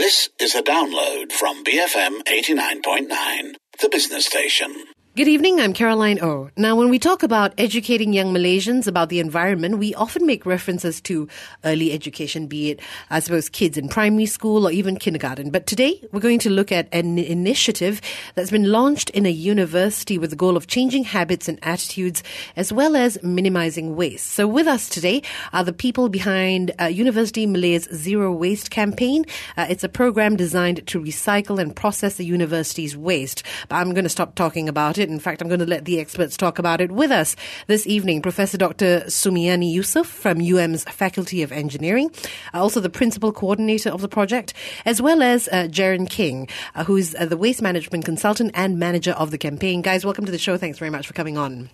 This is a download from BFM 89.9, the business station. Good evening, I'm Caroline O. Now, when we talk about educating young Malaysians about the environment, we often make references to early education, be it, I suppose, kids in primary school or even kindergarten. But today, we're going to look at an initiative that's been launched in a university with the goal of changing habits and attitudes, as well as minimizing waste. So with us today are the people behind University Malay's Zero Waste campaign. It's a program designed to recycle and process the university's waste. But I'm going to stop talking about it. In fact, I'm going to let the experts talk about it. With us this evening, Professor Dr. Sumiani Yusof from UM's Faculty of Engineering, also the Principal Coordinator of the project, as well as Jaren King, who's the Waste Management Consultant and Manager of the campaign. Guys, welcome to the show. Thanks very much for coming on.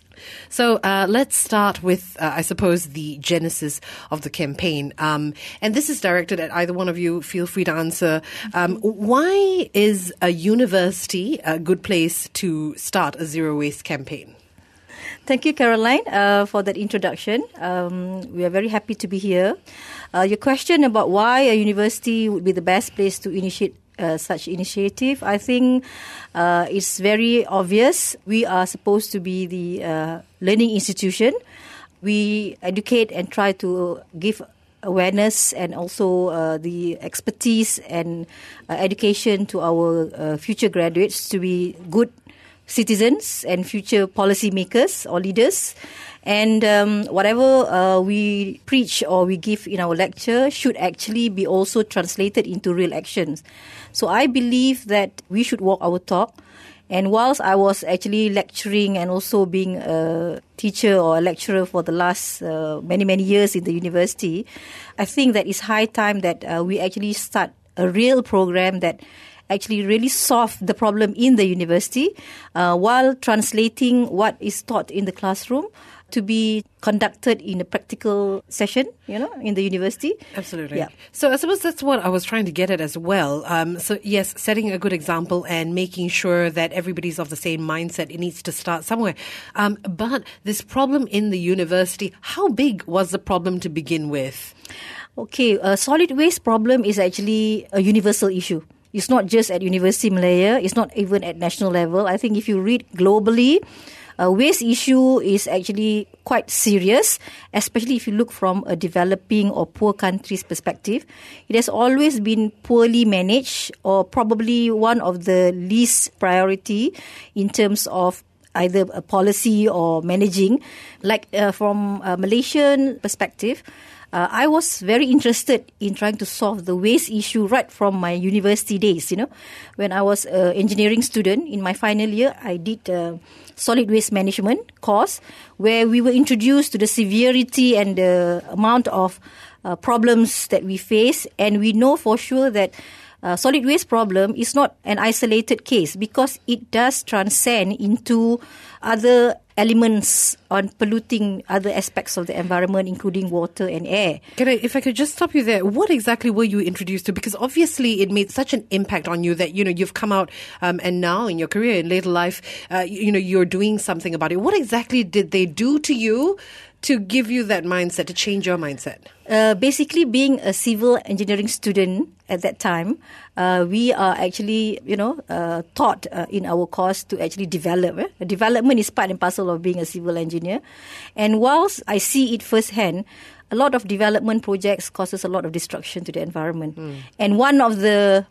So let's start with, I suppose, the genesis of the campaign. And this is directed at either one of you. Feel free to answer. Why is a university a good place to start a zero waste campaign? Thank you, Caroline, for that introduction. We are very happy to be here. Your question about why a university would be the best place to initiate such initiative, I think it's very obvious. We are supposed to be the learning institution. We educate and try to give awareness and also the expertise and education to our future graduates to be good citizens and future policymakers or leaders. And whatever we preach or we give in our lecture should actually be also translated into real actions. So I believe that we should walk our talk. And whilst I was actually lecturing and also being a teacher or a lecturer for the last many years in the university, I think that it's high time that we actually start a real program that actually really solve the problem in the university while translating what is taught in the classroom to be conducted in a practical session, in the university. Absolutely. Yeah. So I suppose that's what I was trying to get at as well. So yes, setting a good example and making sure that everybody's of the same mindset. It needs to start somewhere. But this problem in the university, how big was the problem to begin with? Okay, a solid waste problem is actually a universal issue. It's not just at University Malaya. It's not even at national level. I think if you read globally, waste issue is actually quite serious, especially if you look from a developing or poor country's perspective. It has always been poorly managed or probably one of the least priority in terms of either a policy or managing. Like from a Malaysian perspective, I was very interested in trying to solve the waste issue right from my university days, When I was an engineering student in my final year, I did a solid waste management course where we were introduced to the severity and the amount of problems that we face. And we know for sure that solid waste problem is not an isolated case because it does transcend into other elements on polluting other aspects of the environment, including water and air. If I could just stop you there, what exactly were you introduced to? Because obviously it made such an impact on you that, you've come out and now in your career, in later life, you're doing something about it. What exactly did they do to you to give you that mindset, to change your mindset? Basically, being a civil engineering student at that time, we are actually, taught in our course to actually develop. Development is part and parcel of being a civil engineer. And whilst I see it firsthand, a lot of development projects causes a lot of destruction to the environment. And one of the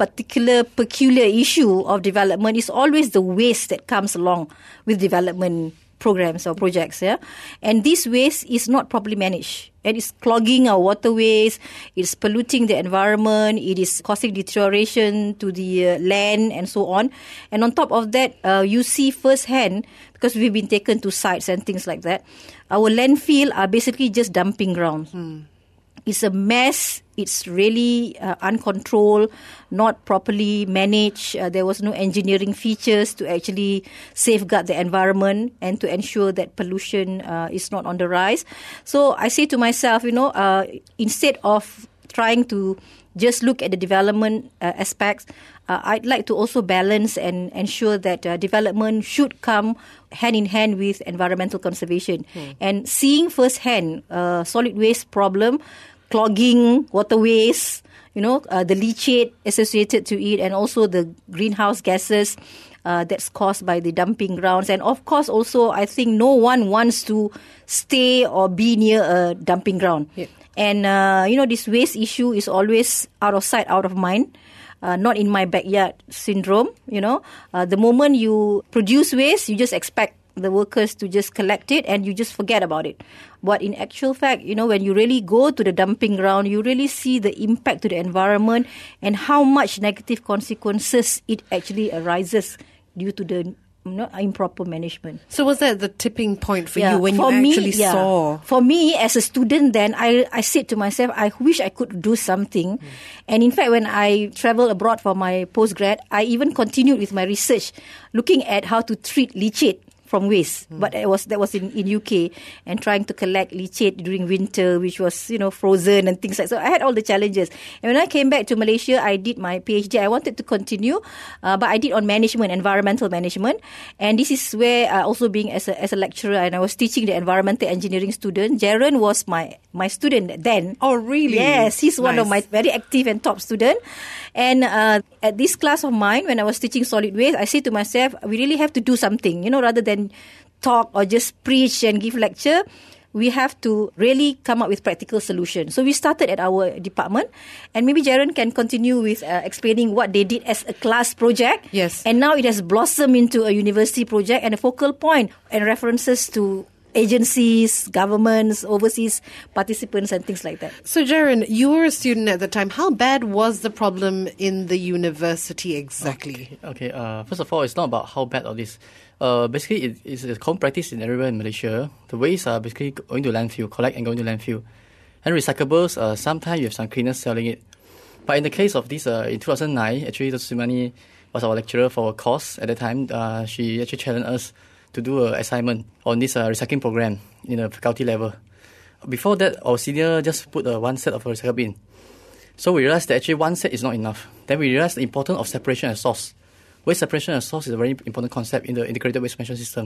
peculiar issue of development is always the waste that comes along with development programs or projects, and this waste is not properly managed. And it's clogging our waterways, it's polluting the environment, it is causing deterioration to the land and so on. And on top of that, you see firsthand, because we've been taken to sites and things like that, our landfill are basically just dumping grounds. It's a mess. It's really uncontrolled, not properly managed. There was no engineering features to actually safeguard the environment and to ensure that pollution is not on the rise. So I say to myself, instead of trying to just look at the development aspects, I'd like to also balance and ensure that development should come hand in hand with environmental conservation. And seeing firsthand solid waste problem, clogging waterways, the leachate associated to it, and also the greenhouse gases that's caused by the dumping grounds. And of course, also, I think no one wants to stay or be near a dumping ground. Yeah. And, this waste issue is always out of sight, out of mind. Not in my backyard syndrome, the moment you produce waste, you just expect the workers to just collect it and you just forget about it. But in actual fact, when you really go to the dumping ground, you really see the impact to the environment and how much negative consequences it actually arises due to the improper management. So was that the tipping point for you when you actually saw? For me, as a student then, I said to myself, I wish I could do something. And in fact, when I traveled abroad for my postgrad, I even continued with my research, looking at how to treat leachate from waste. But that was in UK, and trying to collect leachate during winter, which was, frozen and things like that. So I had all the challenges. And when I came back to Malaysia, I did my PhD. I wanted to continue, but I did on management, environmental management. And this is where also being as a lecturer, and I was teaching the environmental engineering student. Jaron was my student then. Oh, really? Yes, he's one of my very active and top student. And at this class of mine, when I was teaching solid waste, I said to myself, we really have to do something, rather than talk or just preach and give lecture. We have to really come up with practical solutions. So we started at our department, and maybe Jaron can continue with explaining what they did as a class project. Yes. And now it has blossomed into a university project and a focal point and references to agencies, governments, overseas participants and things like that. So Jaron, you were a student at the time. How bad was the problem in the university exactly? Okay. First of all, it's not about how bad all this. Basically, it's a common practice in everywhere in Malaysia. The waste are basically going to landfill, collect and going to landfill. And recyclables, sometimes you have some cleaners selling it. But in the case of this, in 2009, actually, Dr. Sumani was our lecturer for a course at the time. She actually challenged us to do an assignment on this recycling program in a faculty level. Before that, our senior just put one set of a recycle bin. So we realized that actually one set is not enough. Then we realized the importance of separation at source. Waste separation at source is a very important concept in the integrated waste management system.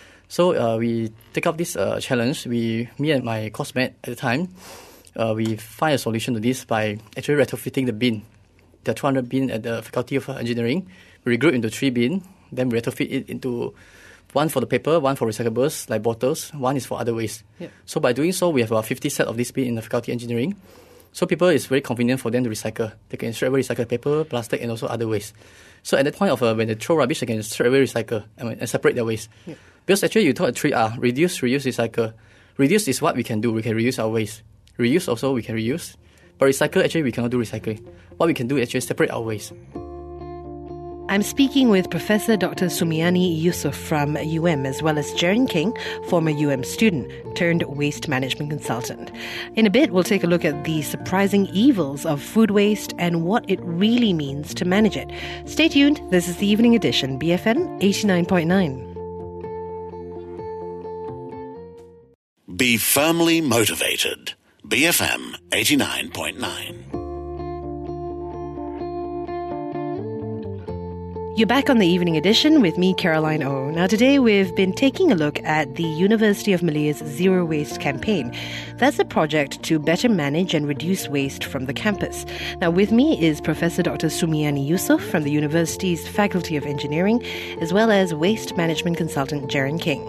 So we take up this challenge. Me and my course mate at the time, we find a solution to this by actually retrofitting the bin. There are 200 bin at the Faculty of Engineering. We regroup into 3 bin. Then we retrofit it into one for the paper, one for recyclables, like bottles, one is for other waste. Yeah. So by doing so, we have about 50 set of this bin in the Faculty of Engineering. So people, it's very convenient for them to recycle. They can straight away recycle paper, plastic, and also other waste. So at that point of when they throw rubbish, they can straight away recycle and separate their waste. Yeah. Because actually you talk 3R, reduce, reuse, recycle. Reduce is what we can do. We can reduce our waste. Reuse also, we can reuse. But recycle, actually, we cannot do recycling. What we can do is actually separate our waste. I'm speaking with Professor Dr. Sumiani Yusof from UM, as well as Jaron King, former UM student turned waste management consultant. In a bit, we'll take a look at the surprising evils of food waste and what it really means to manage it. Stay tuned. This is the Evening Edition, BFM 89.9. Be firmly motivated. BFM 89.9. You're back on the Evening Edition with me, Caroline O. Now today we've been taking a look at the University of Malay's Zero Waste campaign. That's a project to better manage and reduce waste from the campus. Now with me is Professor Dr. Sumiani Yusof from the university's Faculty of Engineering, as well as waste management consultant Jaron King.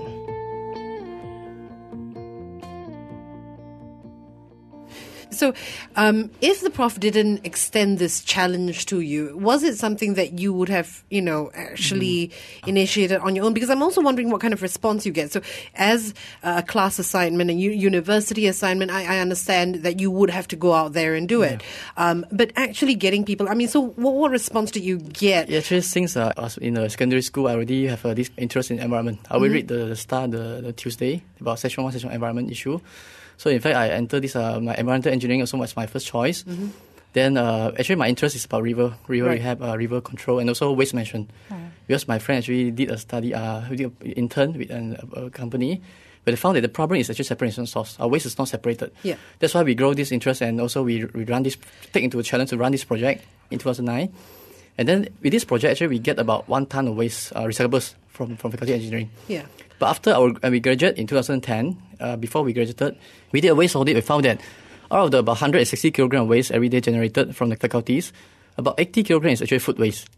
So, if the prof didn't extend this challenge to you, was it something that you would have, actually initiated on your own? Because I'm also wondering what kind of response you get. So, as a class assignment, a university assignment, I understand that you would have to go out there and do it. But actually getting people, so what response did you get? Yeah, actually, since I was in secondary school, I already have this interest in environment. I will read the Star the Tuesday about Section 1, Section environment issue. So in fact, I entered this, my environmental engineering also was my first choice. Mm-hmm. Then actually my interest is about river rehab, river control, and also waste management. Because my friend actually did a study, did an intern with a company, but they found that the problem is actually separation source. Our waste is not separated. Yeah. That's why we grow this interest, and also we take into a challenge to run this project in 2009. And then with this project, actually we get about 1 ton of waste recyclables from Faculty of Engineering. Yeah. But after we graduated in 2010, before we graduated, we did a waste audit. We found that Out of the about 160 kilogram of waste every day generated from the faculties, about 80 kilogram is actually food waste.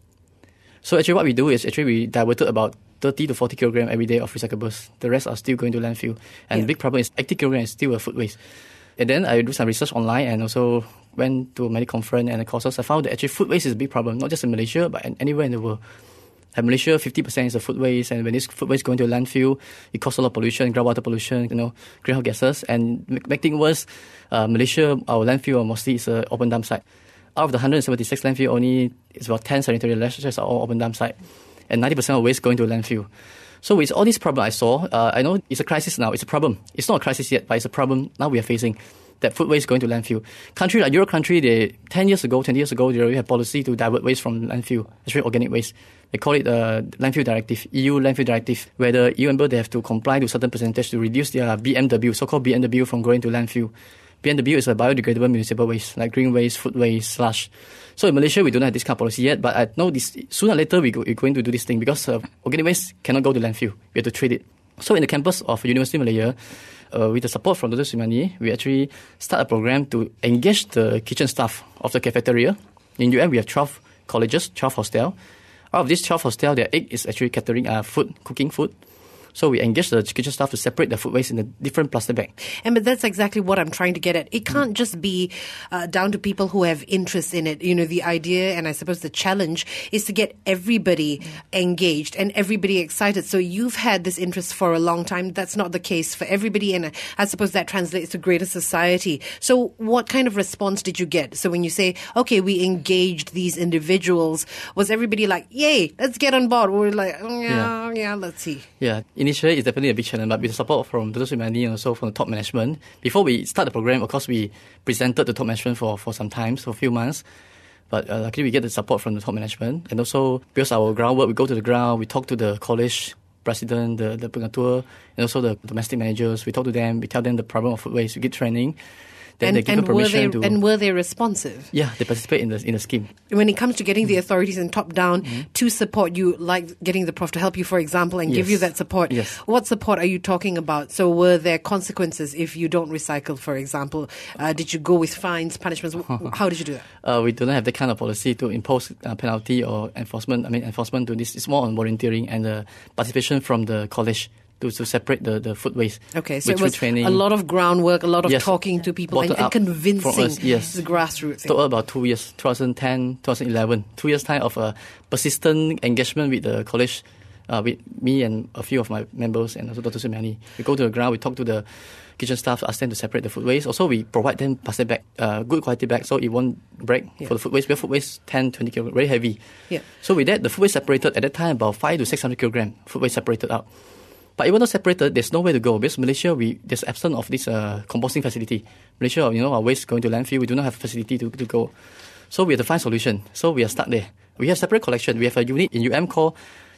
So actually what we do is actually we diverted about 30 to 40 kilogram every day of recyclables. The rest are still going to landfill. And the big problem is 80 kilogram is still a food waste. And then I do some research online and also went to many conferences and courses. I found that actually food waste is a big problem, not just in Malaysia, but anywhere in the world. In Malaysia, 50% is a food waste, and when this food waste going to a landfill, it causes a lot of pollution, groundwater pollution, greenhouse gases. And make things worse, Malaysia, our landfill mostly is an open dump site. Out of the 176 landfill, only it's about 10 sanitary landfills are all open dump site, and 90% of waste going to a landfill. So with all these problems I saw, I know it's a crisis now. It's a problem. It's not a crisis yet, but it's a problem now we are facing. That food waste going to landfill. Country like Europe country, 20 years ago, they already have policy to divert waste from landfill, especially organic waste. They call it the landfill directive, EU landfill directive, where the EU member, they have to comply to a certain percentage to reduce their BMW, so-called BMW, from going to landfill. BMW is a biodegradable municipal waste, like green waste, food waste, slush. So in Malaysia, we don't have this kind of policy yet, but I know this sooner or later we're going to do this thing because organic waste cannot go to landfill. We have to treat it. So in the campus of University of Malaya, with the support from Dr. Sri Mani, we actually start a program to engage the kitchen staff of the cafeteria. In UM, we have 12 colleges, 12 hostels. Out of these 12 hostels, their 8 is actually catering food, cooking food. So we engage the kitchen staff to separate the food waste in a different plastic bag. But that's exactly what I'm trying to get at. It can't just be down to people who have interest in it. The idea, and I suppose the challenge, is to get everybody engaged and everybody excited. So you've had this interest for a long time. That's not the case for everybody, and I suppose that translates to greater society. So what kind of response did you get? So when you say, okay, we engaged these individuals, was everybody like, yay, let's get on board? Or we're like, yeah, let's see. Yeah. Initially, it's definitely a big challenge, but with the support from Dr. Sri Mani and also from the top management, before we start the program, of course, we presented the top management for some time, for a few months. But luckily, we get the support from the top management. And also, because our groundwork, we go to the ground, we talk to the college president, the pengatua, and also the domestic managers. We talk to them, we tell them the problem of food waste, we get training. Then they give them permission and were they responsive? Yeah, they participate in the scheme. When it comes to getting the authorities and top down to support you, like getting the prof to help you, for example, and give you that support, what support are you talking about? So were there consequences if you don't recycle, for example? Did you go with fines, punishments? How did you do that? We don't have that kind of policy to impose penalty or enforcement. Enforcement to this is more on volunteering and participation from the college to separate the food waste. Okay, so it was training, a lot of groundwork, a lot of talking to people and convincing the grassroots. Took about 2 years, 2010, 2011, 2 years' time of persistent engagement with the college, with me and a few of my members and also Dr. Sri Mani. We go to the ground, we talk to the kitchen staff, ask them to separate the food waste. Also, we provide them plastic bag, good quality bag, so it won't break for the food waste. We have food waste 10, 20 kilograms, very heavy. Yeah. So with that, the food waste separated at that time about 500 to 600 kilograms, food waste separated out. But even though separated, there's nowhere to go because Malaysia, there's absence of this composting facility. Malaysia, our waste going to landfill, we do not have a facility to go. So we have to find solution. So we are stuck there. We have separate collection. We have a unit in UM called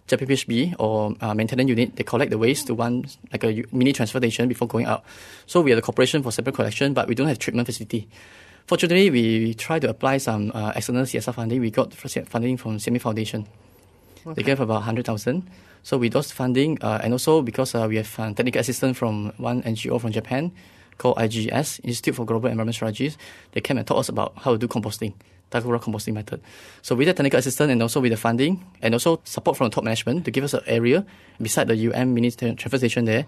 JPPHB or maintenance unit. They collect the waste to one like a mini transfer station before going out. So we have the corporation for separate collection, but we don't have treatment facility. Fortunately, we try to apply some external CSR funding. We got funding from CMA Foundation. Okay. They gave about 100,000. So with those funding, and also because we have technical assistance from one NGO from Japan called IGS, Institute for Global Environment Strategies, they came and taught us about how to do composting, Takura composting method. So with the technical assistance and also with the funding, and also support from the top management to give us an area beside the UM mini transfer station there,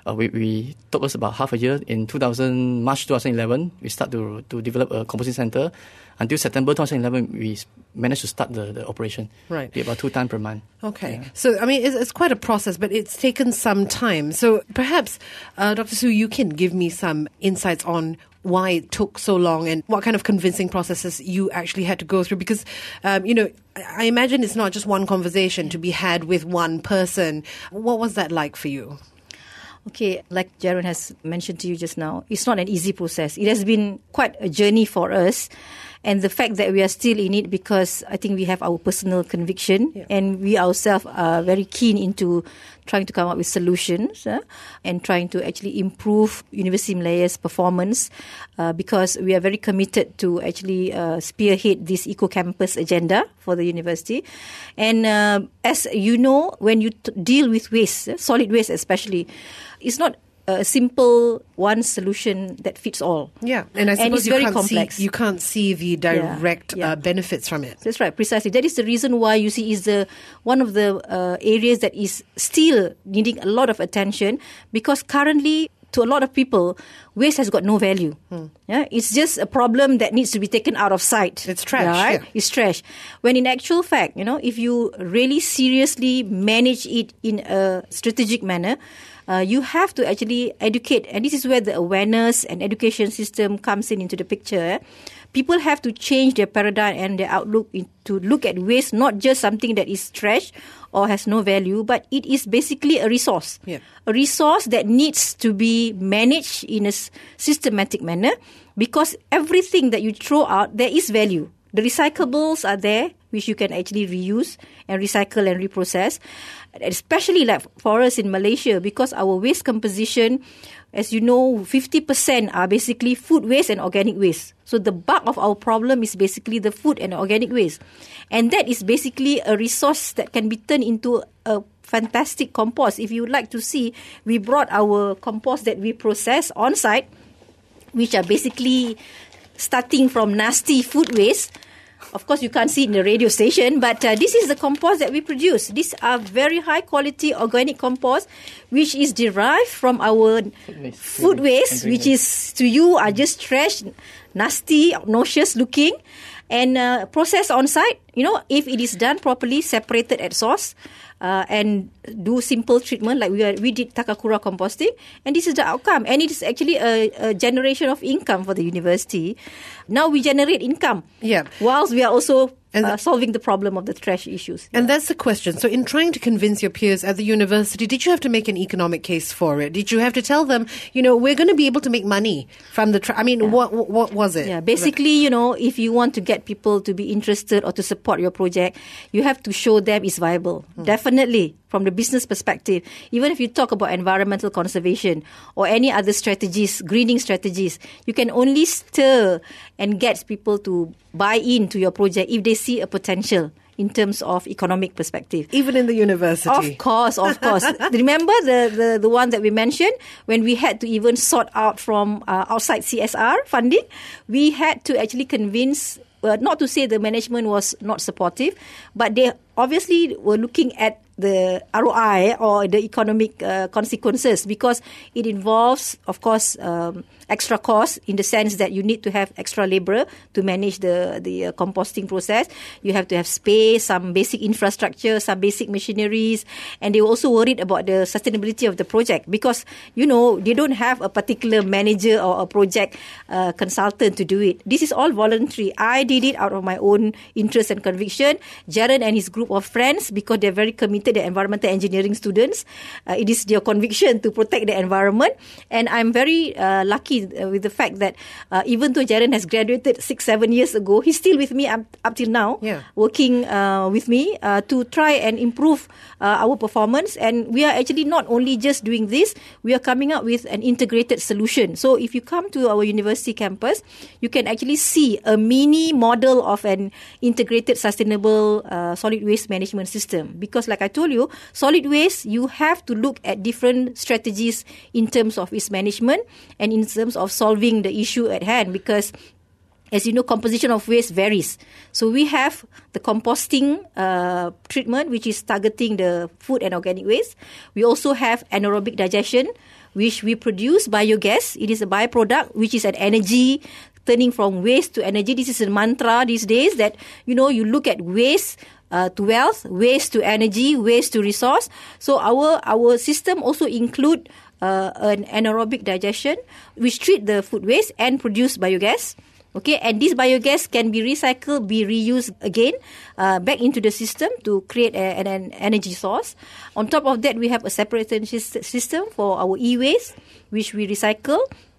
we took us about half a year. In March 2011, we start to develop a composting center. Until September 2011, we managed to start the operation. Right. About 2 times per month. Okay. Yeah. So, it's quite a process, but it's taken some time. So perhaps, Dr. Su, you can give me some insights on why it took so long and what kind of convincing processes you actually had to go through. Because, I imagine it's not just one conversation to be had with one person. What was that like for you? Okay, like Jaron has mentioned to you just now, it's not an easy process. It has been quite a journey for us. And the fact that we are still in it because I think we have our personal conviction and we ourselves are very keen into trying to come up with solutions and trying to actually improve University of Malaya's performance because we are very committed to actually spearhead this eco-campus agenda for the university. And as you know, when you deal with waste, solid waste especially, it's not a simple one solution that fits all. Yeah, and I And suppose it's you very can't complex. see, you can't see the direct benefits from it. That's right, precisely. That is the reason why you see is one of the areas that is still needing a lot of attention, because currently, to a lot of people, waste has got no value. Yeah, it's just a problem that needs to be taken out of sight. It's trash, right? yeah. It's trash. When in actual fact, if you really seriously manage it in a strategic manner, you have to actually educate, and this is where the awareness and education system comes into the picture. People have to change their paradigm and their outlook to look at waste not just something that is trash or has no value, but it is basically a resource. Yeah. A resource that needs to be managed in a systematic manner, because everything that you throw out, there is value. The recyclables are there, which you can actually reuse and recycle and reprocess. Especially like for us in Malaysia, because our waste composition, as you know, 50% are basically food waste and organic waste. So the bulk of our problem is basically the food and organic waste. And that is basically a resource that can be turned into a fantastic compost. If you would like to see, we brought our compost that we process on site, which are basically starting from nasty food waste. Of course, you can't see it in the radio station, but this is the compost that we produce. These are very high quality organic compost, which is derived from our food waste, which is to you are just trash, nasty, obnoxious looking, and processed on site. If it is done properly, separated at source, and do simple treatment like we did Takakura composting, and this is the outcome. And it is actually a generation of income for the university. Now we generate income, whilst we are also solving the problem of the trash issues. And that's the question. So in trying to convince your peers at the university, did you have to make an economic case for it? Did you have to tell them, we're going to be able to make money from the what was it? Yeah, basically, if you want to get people to be interested or to support your project, you have to show them it's viable. Definitely, from the business perspective. Even if you talk about environmental conservation or any other strategies, greening strategies, you can only stir and get people to buy into your project if they see a potential in terms of economic perspective. Even in the university. Of course. Remember the one that we mentioned when we had to even sort out from outside CSR funding? We had to actually convince, not to say the management was not supportive, but they obviously were looking at the ROI or the economic consequences, because it involves, of course, extra cost in the sense that you need to have extra labor to manage the composting process. You have to have space, some basic infrastructure, some basic machineries, and they were also worried about the sustainability of the project, because, they don't have a particular manager or a project consultant to do it. This is all voluntary. I did it out of my own interest and conviction. Jaren and his group of friends, because they're very committed, they're environmental engineering students. It is their conviction to protect the environment. And I'm very lucky with the fact that even though Jaren has graduated 6-7 years ago, he's still with me up till now, working with me to try and improve our performance. And we are actually not only just doing this, we are coming up with an integrated solution. So if you come to our university campus, you can actually see a mini model of an integrated sustainable solid waste management system. Because like I told you, solid waste, you have to look at different strategies in terms of its management and in terms of solving the issue at hand, because as you know, composition of waste varies. So we have the composting treatment, which is targeting the food and organic waste. We also have anaerobic digestion, which we produce biogas. It is a byproduct, which is an energy turning from waste to energy. This is a mantra these days that, you look at waste to wealth, waste to energy, waste to resource. So our system also include an anaerobic digestion, which treat the food waste and produce biogas. Okay, and this biogas can be recycled, be reused again back into the system to create an energy source. On top of that, we have a separation system for our e-waste, which we recycle.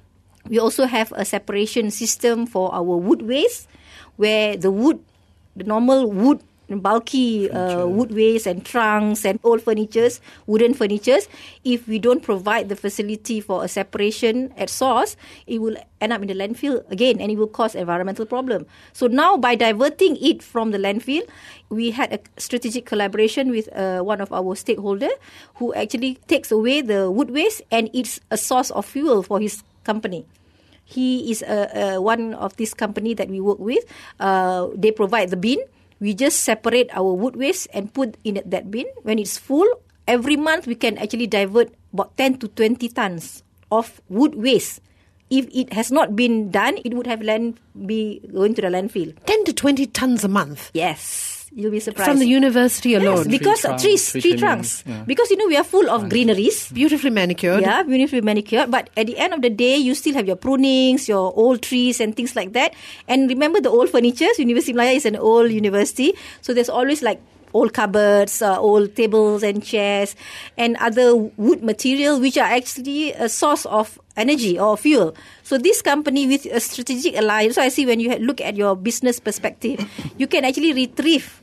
We also have a separation system for our wood waste, where the normal wood bulky wood waste and trunks and old furnitures, wooden furnitures. If we don't provide the facility for a separation at source, it will end up in the landfill again, and it will cause environmental problem. So now, by diverting it from the landfill, we had a strategic collaboration with one of our stakeholders who actually takes away the wood waste, and it's a source of fuel for his company. He is one of this company that we work with. They provide the bin. We just separate our wood waste and put in that bin. When it's full, every month we can actually divert about 10 to 20 tons of wood waste. If it has not been done, it would have be going to the landfill. 10 to 20 tons a month? Yes. You'll be surprised. From the university alone? Yes, because tree trunks. Yeah. Because, we are full of greeneries. Beautifully manicured. Yeah, beautifully manicured. But at the end of the day, you still have your prunings, your old trees and things like that. And remember the old furniture. University Malaya is an old university. So there's always like old cupboards, old tables and chairs and other wood material which are actually a source of energy or fuel. So this company with a strategic alliance, so I see when you look at your business perspective, you can actually retrieve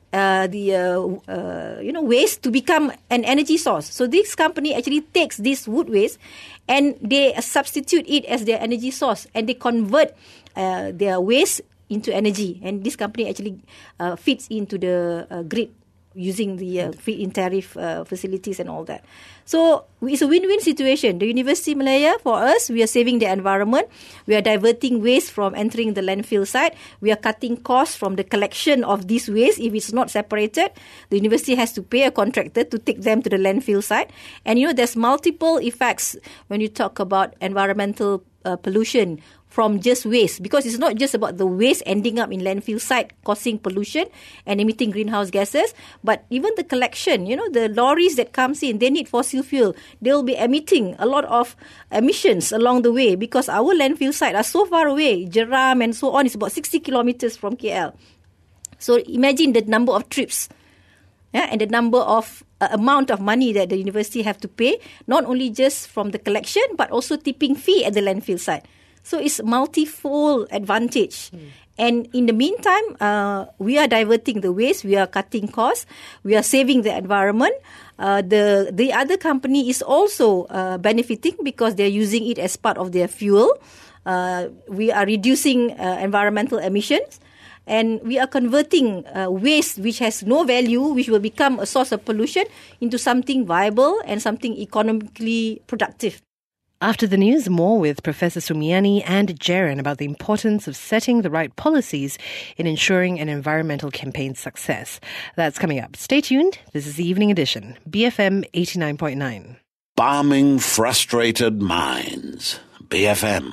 waste to become an energy source. So this company actually takes this wood waste and they substitute it as their energy source, and they convert their waste into energy. And this company actually fits into the grid using the feed-in tariff facilities and all that. So it's a win-win situation. The University of Malaya, for us, we are saving the environment. We are diverting waste from entering the landfill site. We are cutting costs from the collection of this waste. If it's not separated, the university has to pay a contractor to take them to the landfill site. And there's multiple effects when you talk about environmental pollution from just waste, because it's not just about the waste ending up in landfill site causing pollution and emitting greenhouse gases, but even the collection, the lorries that comes in, they need fossil fuel. They'll be emitting a lot of emissions along the way because our landfill site are so far away. Jeram and so on is about 60 kilometers from KL. So imagine the number of trips and the number of amount of money that the university have to pay, not only just from the collection, but also tipping fee at the landfill site. So it's multifold advantage. And in the meantime, we are diverting the waste, we are cutting costs, we are saving the environment. The other company is also benefiting because they're using it as part of their fuel. We are reducing environmental emissions. And we are converting waste which has no value, which will become a source of pollution, into something viable and something economically productive. After the news, more with Professor Sumiani and Jaren about the importance of setting the right policies in ensuring an environmental campaign's success. That's coming up. Stay tuned. This is the Evening Edition, BFM 89.9. Balming frustrated minds, BFM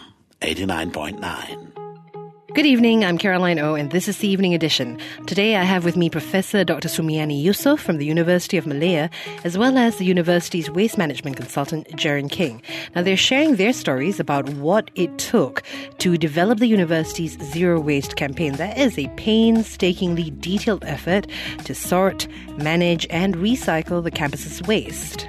89.9. Good evening, I'm Caroline O, and this is the Evening Edition. Today I have with me Professor Dr. Sumiani Yusof from the University of Malaya, as well as the university's waste management consultant, Jaren King. Now, they're sharing their stories about what it took to develop the university's Zero Waste campaign. That is a painstakingly detailed effort to sort, manage, and recycle the campus's waste.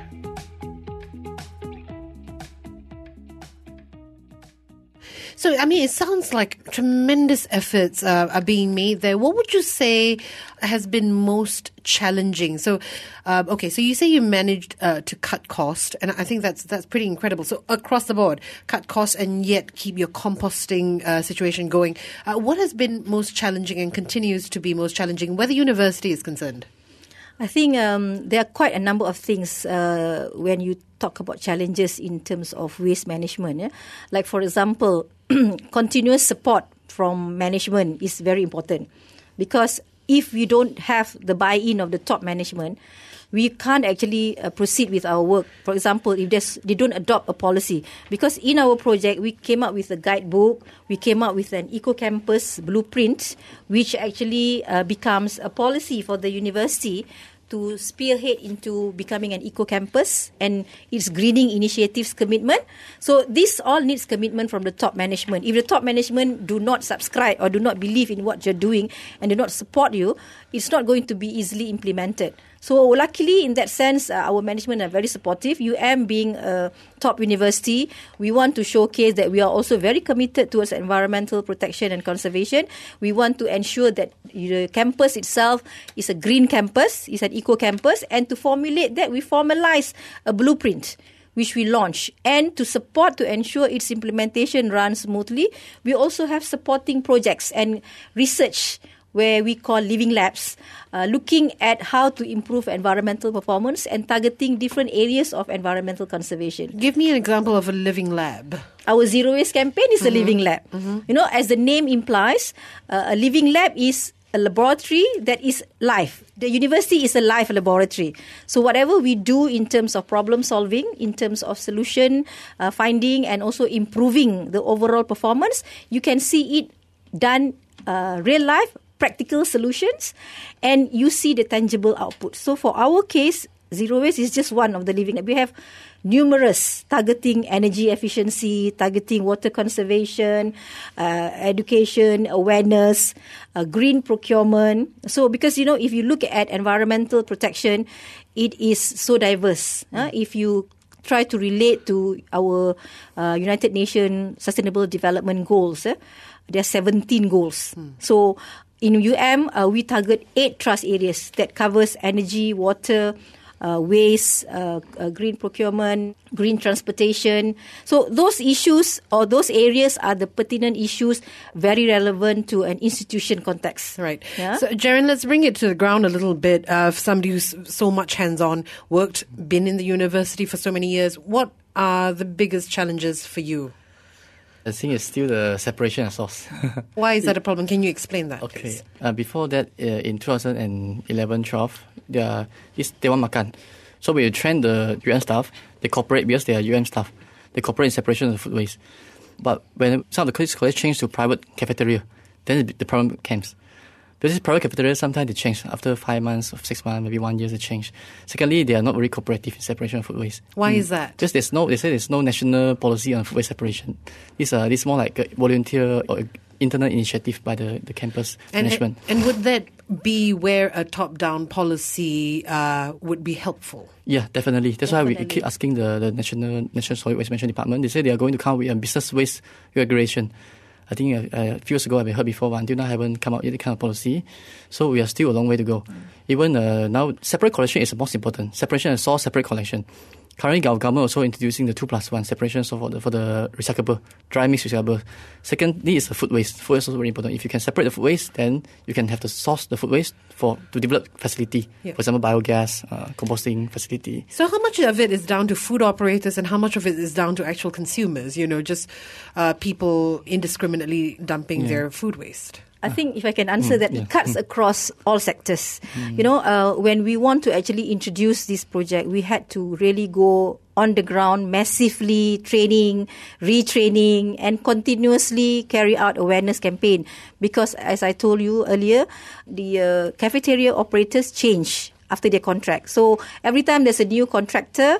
So, it sounds like tremendous efforts are being made there. What would you say has been most challenging? So, so you say you managed to cut cost, and I think that's pretty incredible. So, across the board, cut costs and yet keep your composting situation going. What has been most challenging and continues to be most challenging where the university is concerned? I think there are quite a number of things when you talk about challenges in terms of waste management. Yeah? Like, for example, continuous support from management is very important, because if we don't have the buy-in of the top management, we can't actually proceed with our work. For example, if they don't adopt a policy. Because in our project, we came up with a guidebook, we came up with an eco-campus blueprint, which actually becomes a policy for the university to spearhead into becoming an eco-campus and its greening initiatives commitment. So this all needs commitment from the top management. If the top management do not subscribe or do not believe in what you're doing and do not support you, it's not going to be easily implemented. So luckily, in that sense, our management are very supportive. UM being a top university, we want to showcase that we are also very committed towards environmental protection and conservation. We want to ensure that the campus itself is a green campus, is an eco campus, and to formulate that, we formalize a blueprint which we launch. And to support, to ensure its implementation runs smoothly, we also have supporting projects and research where we call living labs, looking at how to improve environmental performance and targeting different areas of environmental conservation. Give me an example of a living lab. Our Zero Waste campaign is a living lab. You know, as the name implies, a living lab is a laboratory that is live. The university is a live laboratory. So whatever we do in terms of problem solving, in terms of solution finding, and also improving the overall performance, you can see it done real life, practical solutions, and you see the tangible output. So for our case, Zero Waste is just one of the living lab. We have numerous targeting energy efficiency, targeting water conservation, education, awareness, green procurement. So because, you know, if you look at environmental protection, it is so diverse. If you try to relate to our United Nations Sustainable Development Goals, there are 17 goals. So in UM, we target 8 trust areas that covers energy, water, waste, green procurement, green transportation. So those issues or those areas are the pertinent issues very relevant to an institution context. Right. Yeah? So, Jaren, let's bring it to the ground a little bit. Somebody who's so much hands-on, worked, been in the university for so many years. What are the biggest challenges for you? I think it's still the separation of source. Why is that a problem? Can you explain that, Okay. please? Before that, in 2011-12, this Dewan Makan. So when you train the UN staff, they cooperate because they are UN staff. They cooperate in separation of the food waste. But when some of the colleges change to private cafeteria, then the problem comes. Because this private cafeteria, sometimes they change. After 5 months, or 6 months, maybe 1 year, they change. Secondly, they are not very cooperative in separation of food waste. Why is that? Just they say there's no national policy on food waste separation. This is more like a volunteer or internal initiative by the campus management. And would that be where a top-down policy would be helpful? Yeah, definitely. That's why we keep asking the National Solid Waste Management Department. They say they are going to come with a business waste regulation. I think a few years ago I've heard before, but until now I haven't come out with the kind of policy. So we are still a long way to go. Even now, separate collection is the most important. Separation and source, separate collection. Currently, our government also introducing the 2+1 separation for the recyclable, dry mix recyclable. Secondly is the food waste. Food waste is also very important. If you can separate the food waste, then you can have to source the food waste to develop facility. Yeah. For example, biogas, composting facility. So how much of it is down to food operators and how much of it is down to actual consumers? You know, just people indiscriminately dumping their food waste? I think if I can answer that, it cuts across all sectors. You know, when we want to actually introduce this project, we had to really go on the ground, massively training, retraining, and continuously carry out awareness campaign. Because as I told you earlier, the cafeteria operators change after their contract. So every time there's a new contractor,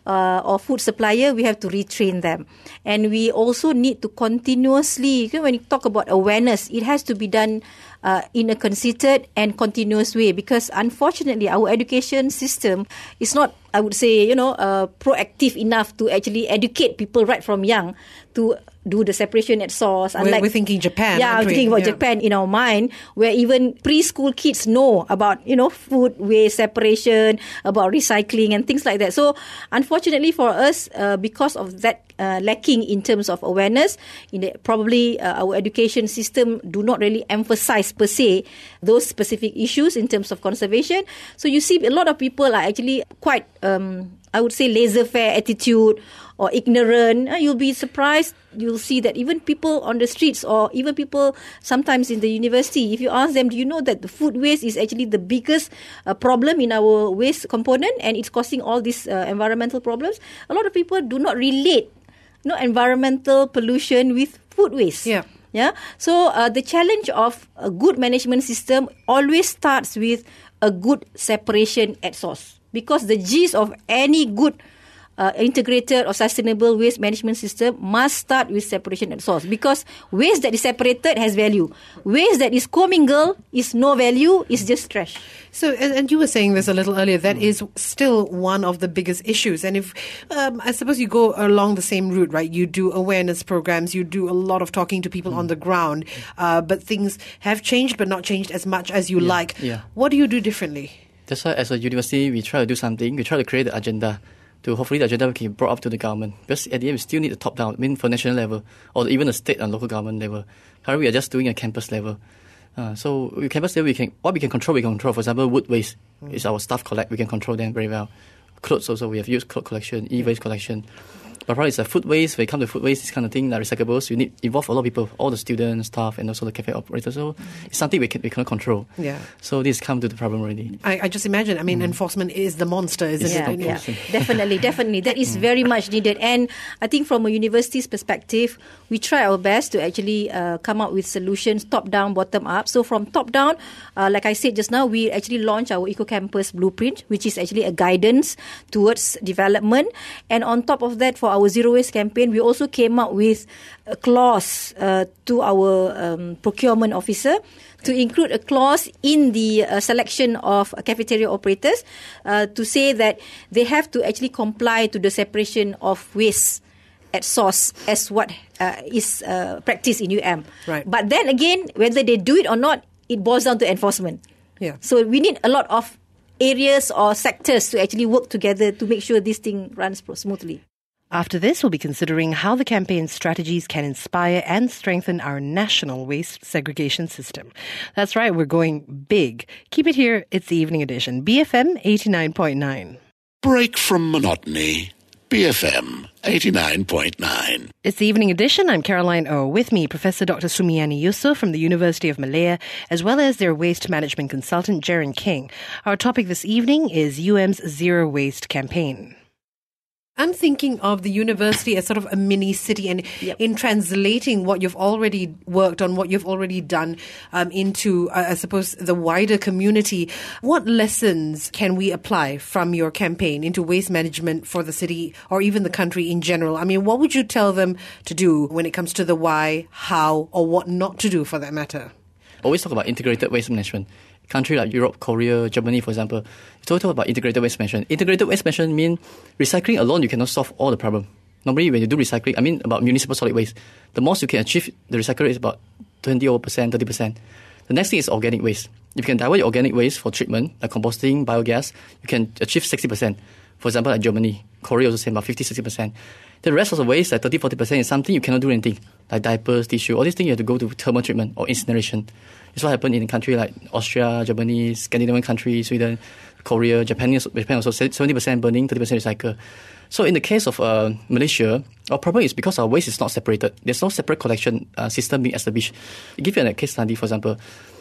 or food supplier, we have to retrain them. And we also need to continuously, when you talk about awareness, it has to be done in a concerted and continuous way, because unfortunately our education system is not, I would say, proactive enough to actually educate people right from young to do the separation at source. We're thinking Japan. Yeah, I'm thinking about Japan in our mind, where even preschool kids know about, food waste separation, about recycling and things like that. So unfortunately for us, because of that lacking in terms of awareness, probably our education system do not really emphasize per se those specific issues in terms of conservation. So you see a lot of people are actually quite, I would say, laissez-faire attitude or ignorant. You'll be surprised. You'll see that even people on the streets or even people sometimes in the university, if you ask them, do you know that the food waste is actually the biggest problem in our waste component and it's causing all these environmental problems? A lot of people do not relate environmental pollution with food waste. Yeah. Yeah. So the challenge of a good management system always starts with a good separation at source, because the gist of any good integrated or sustainable waste management system must start with separation at source, because waste that is separated has value. Waste that is commingled is no value, is just trash. So, and you were saying this a little earlier, that is still one of the biggest issues. And if, I suppose you go along the same route, right? You do awareness programs, you do a lot of talking to people on the ground, but things have changed, but not changed as much as you like. Yeah. What do you do differently? That's why as a university, we try to do something. We try to create the agenda to hopefully the agenda can be brought up to the government. Because at the end, we still need the top-down, I mean, for national level, or even the state and local government level. Currently, we are just doing a campus level. So with campus level, what we can control, we can control. For example, wood waste is our staff collect. We can control them very well. Clothes also, we have used clothes collection, e-waste collection. But probably it's a food waste. When it comes to food waste, this kind of thing, like recyclables, you need involve a lot of people, all the students, staff, and also the cafe operators. So it's something we cannot control. Yeah. So this come to the problem already. I just imagine, I mean, enforcement is the monster, isn't it? Yeah. Definitely. That is very much needed. And I think from a university's perspective, we try our best to actually come up with solutions, top-down, bottom-up. So from top-down, like I said just now, we actually launched our Eco Campus Blueprint, which is actually a guidance towards development. And on top of that, for our Zero Waste campaign, we also came up with a clause to our procurement officer to include a clause in the selection of cafeteria operators to say that they have to actually comply to the separation of waste at source as what is practiced in UM. Right. But then again, whether they do it or not, it boils down to enforcement. Yeah. So we need a lot of areas or sectors to actually work together to make sure this thing runs smoothly. After this, we'll be considering how the campaign's strategies can inspire and strengthen our national waste segregation system. That's right, we're going big. Keep it here. It's the Evening Edition, BFM 89.9. Break from monotony. BFM 89.9. It's the Evening Edition. I'm Caroline O. With me, Professor Dr. Sumiani Yusof from the University of Malaya, as well as their waste management consultant, Jaren King. Our topic this evening is UM's Zero Waste campaign. I'm thinking of the university as sort of a mini city, and in translating what you've already worked on, what you've already done into, I suppose, the wider community, what lessons can we apply from your campaign into waste management for the city or even the country in general? I mean, what would you tell them to do when it comes to the why, how, or what not to do for that matter? Always talk about integrated waste management. Country like Europe, Korea, Germany, for example, it's all talk about integrated waste management. Integrated waste management means recycling alone, you cannot solve all the problem. Normally, when you do recycling, I mean about municipal solid waste, the most you can achieve, the recycle rate is about 20%, 30%. The next thing is organic waste. If you can divert your organic waste for treatment, like composting, biogas, you can achieve 60%. For example, like Germany, Korea also same about 50-60%. The rest of the waste, like 30-40%, is something you cannot do anything, like diapers, tissue, all these things you have to go to thermal treatment or incineration. It's what happened in a country like Austria, Germany, Scandinavian countries, Sweden, Korea, Japan also 70% burning, 30% recycle. So in the case of Malaysia, our problem is because our waste is not separated. There's no separate collection system being established. I'll give you a case study, for example.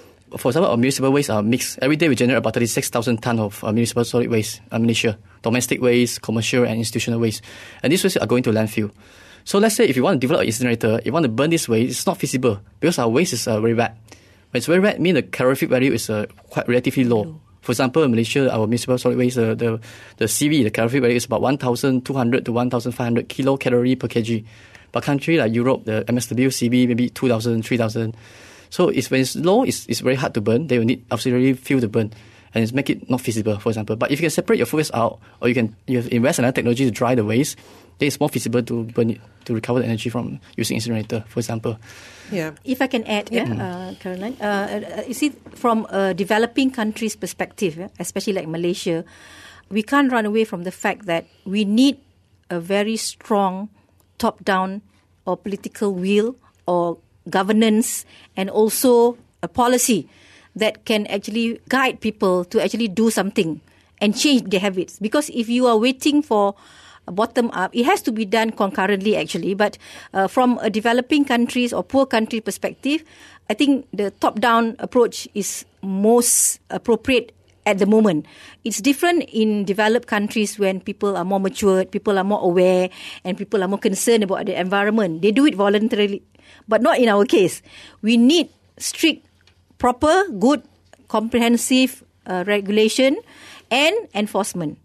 Our municipal waste are mixed. Every day we generate about 36,000 tonnes of municipal solid waste in Malaysia. Domestic waste, commercial and institutional waste. And these wastes are going to landfill. So let's say if you want to develop an incinerator, if you want to burn this waste, it's not feasible because our waste is very wet. When it's very wet, it means the calorific value is quite relatively low. For example, in Malaysia, our municipal solid waste, the CV, the calorific value is about 1,200 to 1,500 kilocalorie per kg. But country like Europe, the MSW CV, maybe 2,000, 3,000. So when it's low, it's very hard to burn. They will need auxiliary fuel to burn. And it's make it not feasible, for example. But if you can separate your food waste out, or you invest in another technology to dry the waste, then it's more feasible to burn it, to recover the energy from using incinerator, for example. Yeah. If I can add, Caroline, you see, from a developing country's perspective, especially like Malaysia, we can't run away from the fact that we need a very strong top-down or political will or governance and also a policy that can actually guide people to actually do something and change their habits. Because if you are waiting for bottom up, it has to be done concurrently actually. But from a developing countries or poor country perspective, I think the top-down approach is most appropriate at the moment. It's different in developed countries when people are more matured, people are more aware, and people are more concerned about the environment. They do it voluntarily, but not in our case. We need strict, proper, good, comprehensive regulation and enforcement.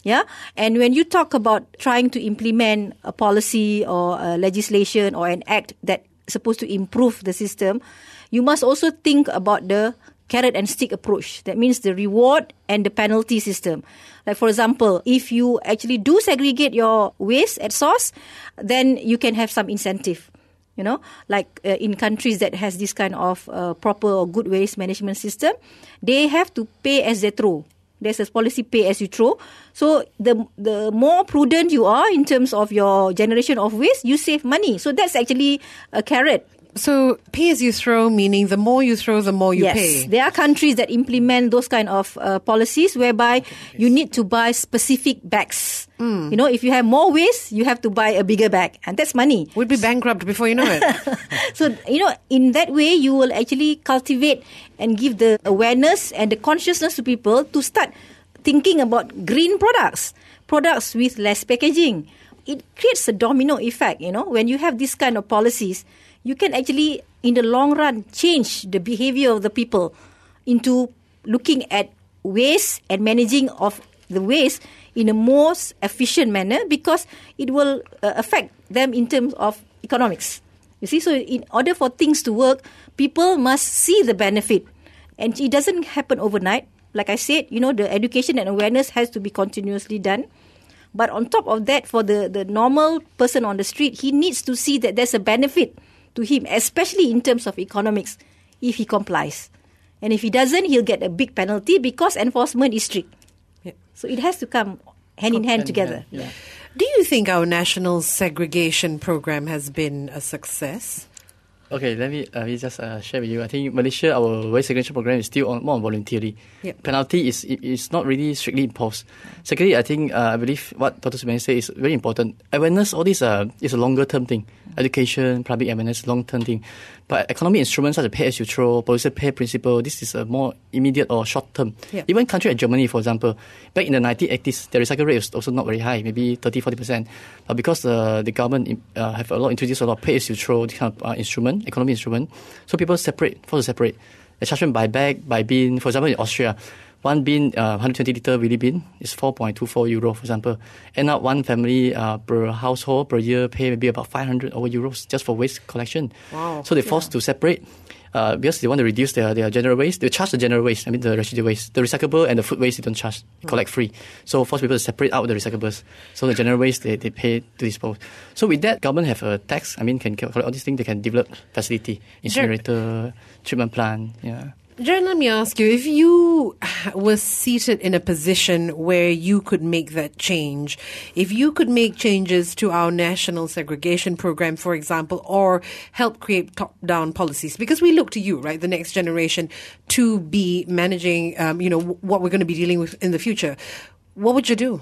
Yeah. And when you talk about trying to implement a policy or a legislation or an act that's supposed to improve the system, you must also think about the carrot and stick approach. That means the reward and the penalty system. Like, for example, if you actually do segregate your waste at source, then you can have some incentive. You know, like in countries that has this kind of proper or good waste management system, they have to pay as they throw. There's a policy, pay as you throw. So the more prudent you are in terms of your generation of waste, you save money. So that's actually a carrot. So pay as you throw, meaning the more you throw, the more you pay. Yes, there are countries that implement those kind of policies whereby you need to buy specific bags. You know, if you have more waste, you have to buy a bigger bag, and that's money. We'd be bankrupt before you know it. So, you know, in that way, you will actually cultivate and give the awareness and the consciousness to people to start thinking about green products with less packaging. It creates a domino effect, you know. When you have this kind of policies, you can actually, in the long run, change the behavior of the people into looking at waste and managing of the waste in a most efficient manner, because it will affect them in terms of economics. You see, so in order for things to work, people must see the benefit. And it doesn't happen overnight. Like I said, you know, the education and awareness has to be continuously done. But on top of that, for the normal person on the street, he needs to see that there's a benefit to him, especially in terms of economics, if he complies. And if he doesn't, he'll get a big penalty because enforcement is strict. Yeah. So it has to come hand in hand together. Yeah. Do you think our national segregation program has been a success? Okay, let me just share with you. I think Malaysia, our waste segregation program is still more on voluntary. Yep. Penalty is not really strictly imposed. Secondly, I think I believe what Dr. Subaini said is very important. Awareness, all this is a longer term thing. Education, public awareness, long term thing. But economic instruments such as pay as you throw, policy pay principle, this is a more immediate or short term. Yep. Even country like Germany, for example, back in the 1980s, the recycle rate was also not very high, maybe 30-40%. But because the government have introduced a lot of pay as you throw this kind of instrument, economic instrument, so people forced to separate. They charge them by bag, by bin. For example, in Austria, one bin, 120 litre wheelie bin is 4.24 euro, for example. End up one family per household per year pay maybe about 500 over euros just for waste collection. Wow. So they forced to separate because they want to reduce their general waste. They charge the general waste, the residual waste. The recyclable and the food waste they don't charge, they collect free. So force people to separate out the recyclables. So the general waste they pay to dispose. So with that, government have a tax, can collect all these things, they can develop facility, incinerator, treatment plant, yeah. Jaren, let me ask you, if you were seated in a position where you could make that change, if you could make changes to our national segregation program, for example, or help create top-down policies, because we look to you, right, the next generation, to be managing, what we're going to be dealing with in the future, what would you do?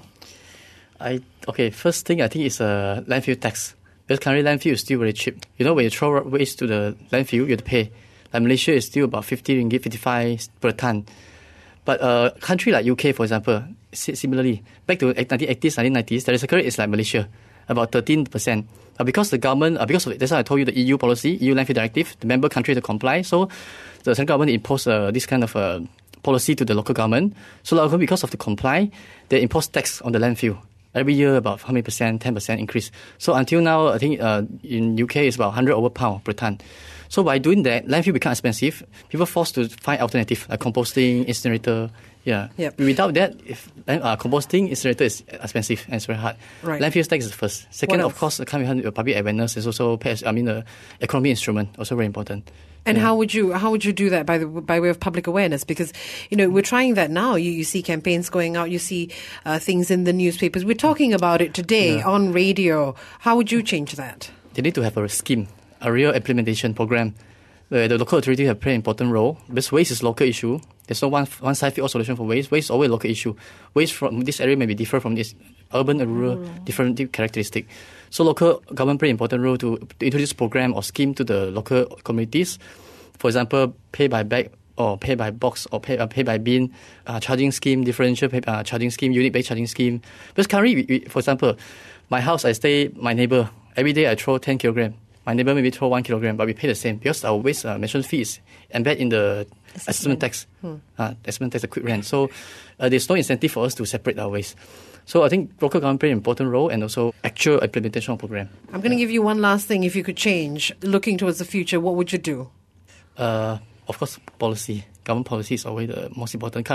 First thing I think is a landfill tax. Because currently landfill is still very cheap. You know, when you throw waste to the landfill, you have to pay. Like Malaysia is still about 50 ringgit, 55 per ton. But a country like UK, for example, similarly, back to 1980s, 1990s, the recycle rate is like Malaysia, about 13%. Because the government, that's why I told you the EU policy, EU landfill directive, the member country to comply. So the central government imposed this kind of policy to the local government. So local, because of the comply, they impose tax on the landfill. Every year, about how many percent? 10% increase. So until now, I think in UK, it's about 100 over pound per ton. So by doing that, landfill become expensive. People forced to find alternative like composting, incinerator. Yeah. Yep. Without that, if composting, incinerator is expensive and it's very hard. Right. Landfill tax is first. Second, of course, coming behind public awareness is also the economic instrument also very important. And how would you do that by way of public awareness? Because we're trying that now. You see campaigns going out. You see things in the newspapers. We're talking about it today on radio. How would you change that? They need to have a scheme, a real implementation program, where the local authority have played an important role. Because waste is a local issue. There's no one size fits all solution for waste. Waste is always a local issue. Waste from this area may be different from this urban and rural, different characteristic. So local government play an important role to introduce program or scheme to the local communities. For example, pay by bag or pay by box or pay by bin, charging scheme, differential charging scheme, unit-based charging scheme. Because currently, for example, my house, my neighbor, every day I throw 10 kilogram. My neighbor maybe throw 1 kilogram, but we pay the same because our waste management fee is embedded in the assessment tax. Assessment tax, a quick rent. So there's no incentive for us to separate our waste. So I think local government play an important role, and also actual implementation of program. I'm going to give you one last thing. If you could change, looking towards the future, what would you do? Of course, policy. Government policy is always the most important.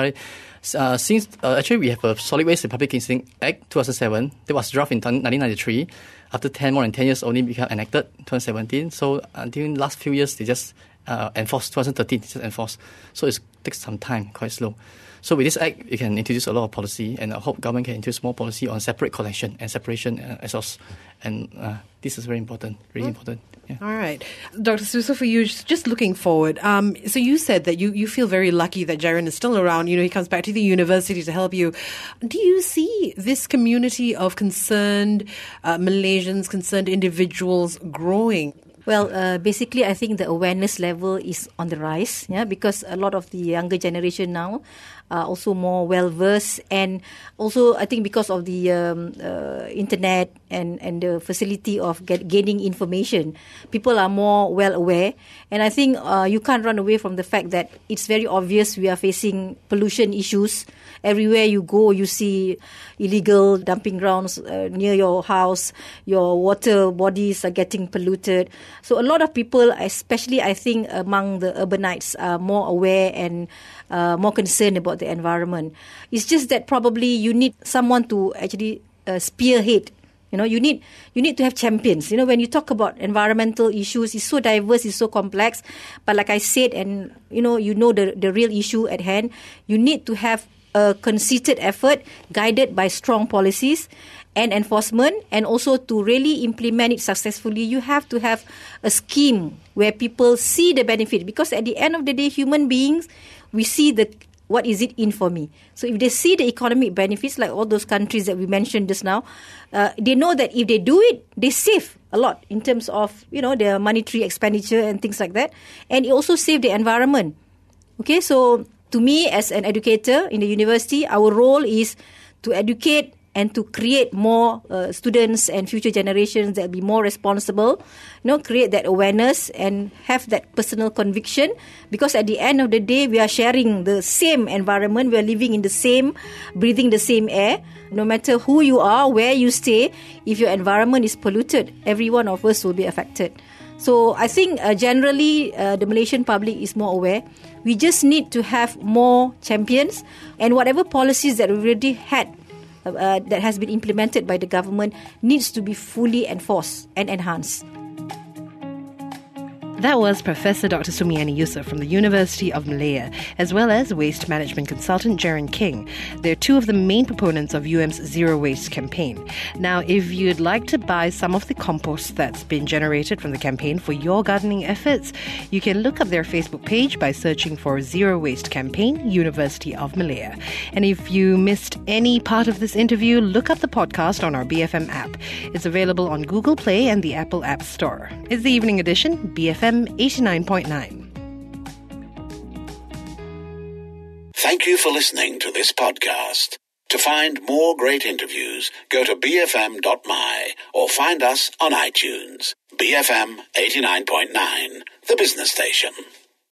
Since actually we have a Solid Waste and Public Cleansing Act 2007 that was drafted in 1993. After more than 10 years, only became enacted 2017. So until last few years, they just enforced. 2013, they just enforced. So it takes some time, quite slow. So with this act, you can introduce a lot of policy, and I hope government can introduce more policy on separate collection and separation as well. And this is very important, really important. Yeah. All right. Dr. Suso, for you, just looking forward, so you said that you feel very lucky that Jaren is still around. You know, he comes back to the university to help you. Do you see this community of concerned Malaysians, concerned individuals growing? Well, basically, I think the awareness level is on the rise, because a lot of the younger generation now are also more well-versed, and also I think because of the internet and the facility of gaining information, people are more well-aware. And I think you can't run away from the fact that it's very obvious we are facing pollution issues. Everywhere you go, you see illegal dumping grounds near your house. Your water bodies are getting polluted. So a lot of people, especially I think among the urbanites, are more aware and more concerned about the environment. It's just that probably you need someone to actually spearhead. You know, you need to have champions. You know, when you talk about environmental issues, it's so diverse, it's so complex. But like I said, and you know the real issue at hand, you need to have a concerted effort guided by strong policies and enforcement, and also to really implement it successfully, you have to have a scheme where people see the benefit. Because at the end of the day, human beings, we see what is it in for me. So if they see the economic benefits, like all those countries that we mentioned just now, they know that if they do it, they save a lot in terms of, you know, their monetary expenditure and things like that. And it also save the environment. Okay, so to me, as an educator in the university, our role is to educate and to create more students and future generations that will be more responsible, you know, create that awareness and have that personal conviction. Because at the end of the day, we are sharing the same environment, we are living in the same, breathing the same air. No matter who you are, where you stay, if your environment is polluted, every one of us will be affected. So I think generally the Malaysian public is more aware. We just need to have more champions, and whatever policies that we already had that has been implemented by the government needs to be fully enforced and enhanced. That was Professor Dr. Sumiani Yusof from the University of Malaya, as well as waste management consultant Jaren King. They're two of the main proponents of UM's Zero Waste campaign. Now, if you'd like to buy some of the compost that's been generated from the campaign for your gardening efforts, you can look up their Facebook page by searching for Zero Waste Campaign, University of Malaya. And if you missed any part of this interview, look up the podcast on our BFM app. It's available on Google Play and the Apple App Store. It's the evening edition, BFM 89.9. Thank you for listening to this podcast. To find more great interviews, go to bfm.my or find us on iTunes. BFM 89.9, the business station.